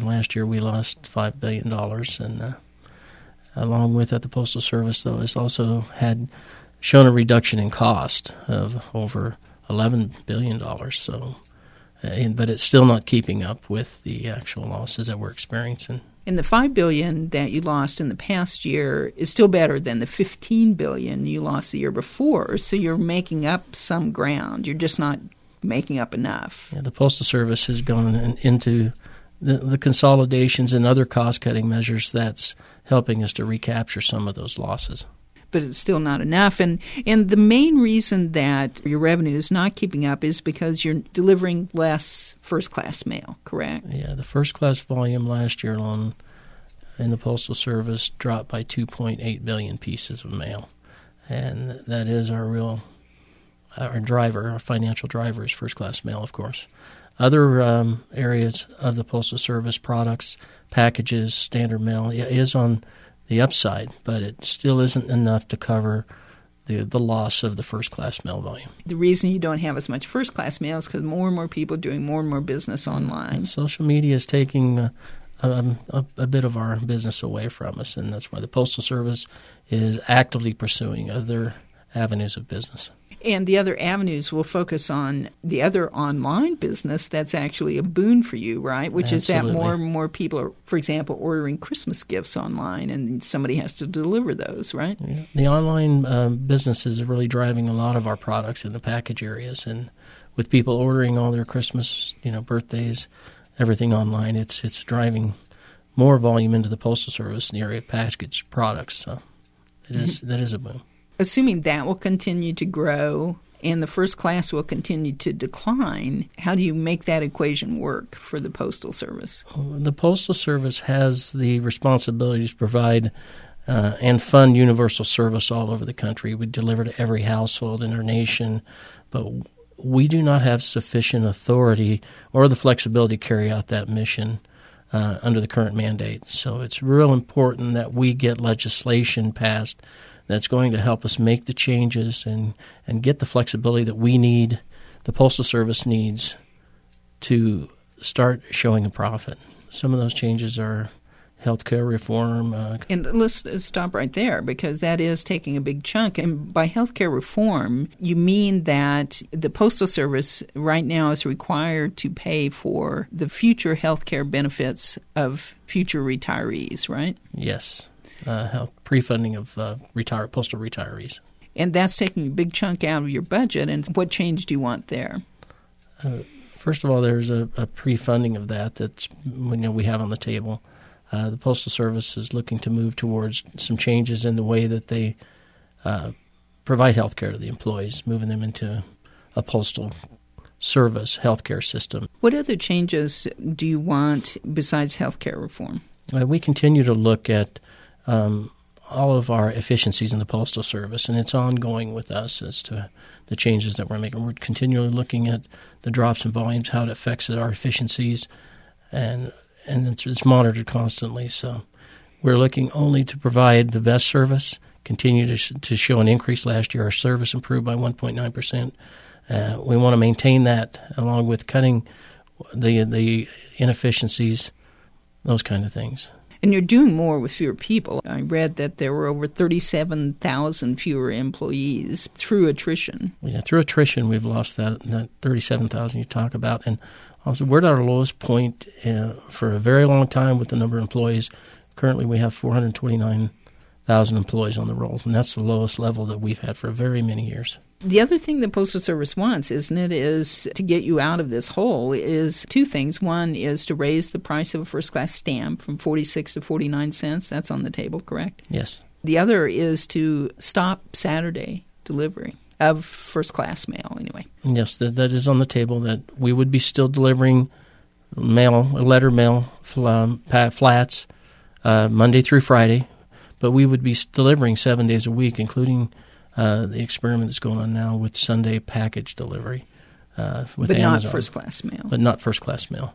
Last year we lost $5 billion. And along with that, the Postal Service, though, has also had shown a reduction in cost of over $11 billion. So, but it's still not keeping up with the actual losses that we're experiencing. And the $5 billion that you lost in the past year is still better than the $15 billion you lost the year before. So you're making up some ground. You're just not making up enough. Yeah, the Postal Service has gone into the consolidations and other cost-cutting measures that's helping us to recapture some of those losses. But it's still not enough. And the main reason that your revenue is not keeping up is because you're delivering less first-class mail, correct? Yeah, the first-class volume last year alone in the Postal Service dropped by 2.8 billion pieces of mail. And that is our driver, our financial driver is first-class mail, of course. Other areas of the Postal Service products, packages, standard mail, is on the upside, but it still isn't enough to cover the loss of the first-class mail volume. The reason you don't have as much first-class mail is because more and more people are doing more and more business online. And social media is taking a bit of our business away from us, and that's why the Postal Service is actively pursuing other avenues of business. And the other avenues will focus on the other online business that's actually a boon for you, right? Which Absolutely. is that more and more people are, for example, ordering Christmas gifts online, and somebody has to deliver those, right? Yeah. The online business is really driving a lot of our products in the package areas, and with people ordering all their Christmas, birthdays, everything online, it's driving more volume into the Postal Service in the area of packaged products. So that is a boom. Assuming that will continue to grow and the first class will continue to decline, how do you make that equation work for the Postal Service? The Postal Service has the responsibility to provide and fund universal service all over the country. We deliver to every household in our nation, but we do not have sufficient authority or the flexibility to carry out that mission under the current mandate. So it's real important that we get legislation passed that's going to help us make the changes and get the flexibility that we need, the Postal Service needs, to start showing a profit. Some of those changes are healthcare reform. And let's stop right there, because that is taking a big chunk. And by healthcare reform, you mean that the Postal Service right now is required to pay for the future healthcare benefits of future retirees, right? Yes. Health pre-funding of postal retirees. And that's taking a big chunk out of your budget. And what change do you want there? First of all, there's a pre-funding of that's we have on the table. The Postal Service is looking to move towards some changes in the way that they provide health care to the employees, moving them into a postal service healthcare system. What other changes do you want besides healthcare reform? We continue to look at all of our efficiencies in the Postal Service, and it's ongoing with us as to the changes that we're making. We're continually looking at the drops in volumes, how it affects our efficiencies, and it's monitored constantly. So we're looking only to provide the best service, continue to show an increase. Last year, our service improved by 1.9%. We want to maintain that along with cutting the inefficiencies, those kind of things. And you're doing more with fewer people. I read that there were over 37,000 fewer employees through attrition. Yeah, through attrition, we've lost that 37,000 you talk about. And also, we're at our lowest point for a very long time with the number of employees. Currently, we have 429,000 employees on the rolls, and that's the lowest level that we've had for very many years. The other thing the Postal Service wants, isn't it, is to get you out of this hole is two things. One is to raise the price of a first-class stamp from 46 to 49 cents. That's on the table, correct? Yes. The other is to stop Saturday delivery of first-class mail, anyway. Yes, that is on the table, that we would be still delivering letter mail, flats, Monday through Friday, but we would be delivering 7 days a week, including the experiment that's going on now with Sunday package delivery with Amazon. Not first-class mail. But not first-class mail.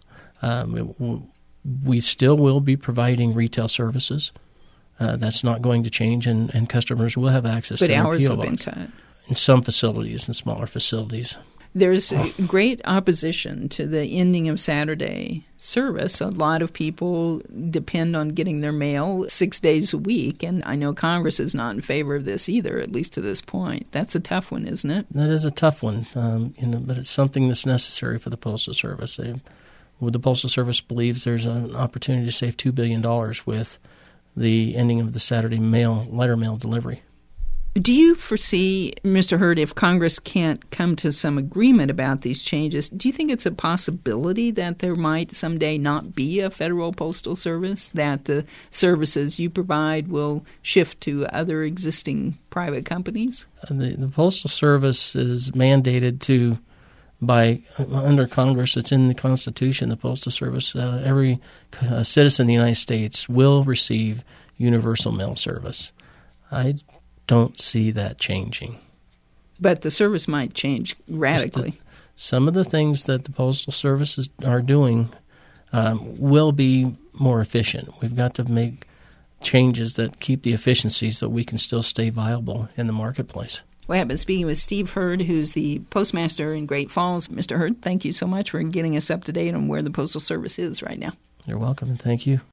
We still will be providing retail services. That's not going to change, and customers will have access to their PO box. But hours have been cut. In some facilities, in smaller facilities. There's great opposition to the ending of Saturday service. A lot of people depend on getting their mail 6 days a week, and I know Congress is not in favor of this either, at least to this point. That's a tough one, isn't it? That is a tough one, but it's something that's necessary for the Postal Service. The Postal Service believes there's an opportunity to save $2 billion with the ending of the Saturday letter mail delivery. Do you foresee, Mr. Hurd, if Congress can't come to some agreement about these changes, do you think it's a possibility that there might someday not be a federal postal service, that the services you provide will shift to other existing private companies? The Postal Service is mandated under Congress. It's in the Constitution. The Postal Service, every citizen in the United States will receive universal mail service. I don't see that changing. But the service might change radically. Some of the things that the Postal Service are doing will be more efficient. We've got to make changes that keep the efficiencies so we can still stay viable in the marketplace. We have been speaking with Steve Hurd, who's the postmaster in Great Falls. Mr. Hurd, thank you so much for getting us up to date on where the Postal Service is right now. You're welcome, and thank you.